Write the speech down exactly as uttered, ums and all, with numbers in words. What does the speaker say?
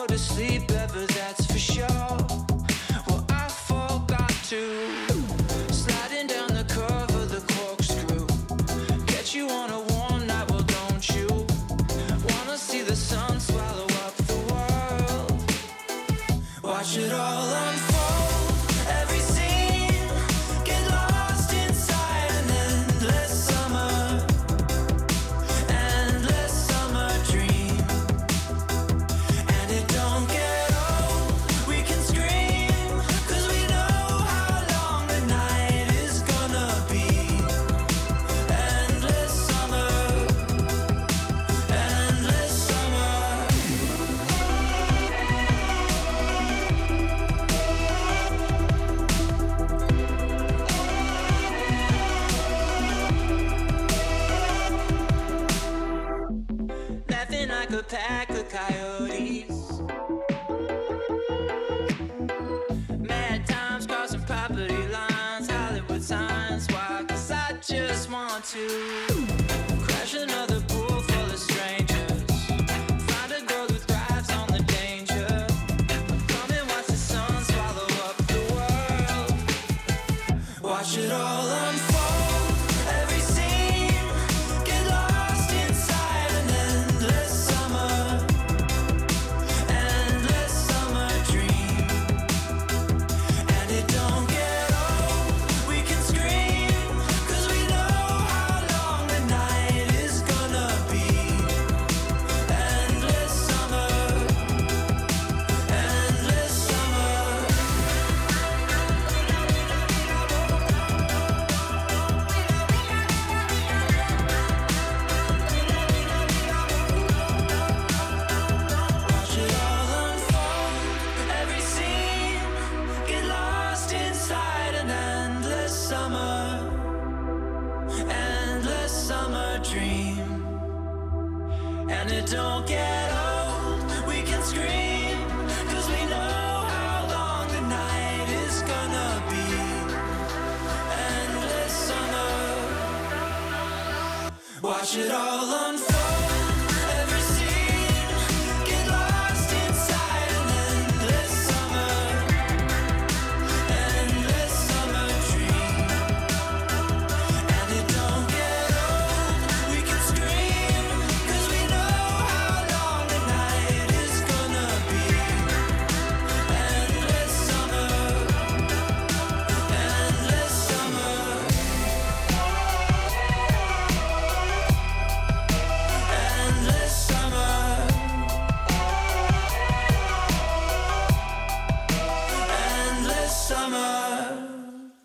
to sleep ever, that's for sure. Well, I forgot to. Sliding down the curve of the corkscrew. Get you on a warm night, well don't you wanna see the sun swallow up the world? Watch it all unfold, every scene, get lost inside an endless summer, endless summer dream. And it don't get old, we can scream, 'cause we know how long the night is gonna be. Endless summer, endless summer. Nothing like a pack of coyotes. Mad times crossing property lines, Hollywood signs. Why? 'Cause I just want to crash another pool full of strangers. Find a girl who thrives on the danger. Come and watch the sun swallow up the world. Watch it all unfold, every scene, get lost inside an endless summer, endless summer dream. And it don't get old, we can scream, 'cause we know how long the night is gonna be. Endless summer, endless summer. Watch it all unfold, every scene, get lost inside an endless summer, endless summer dream. And it don't get old, we can scream, 'cause we know how long the night is gonna be. Endless summer. Watch it all unfold.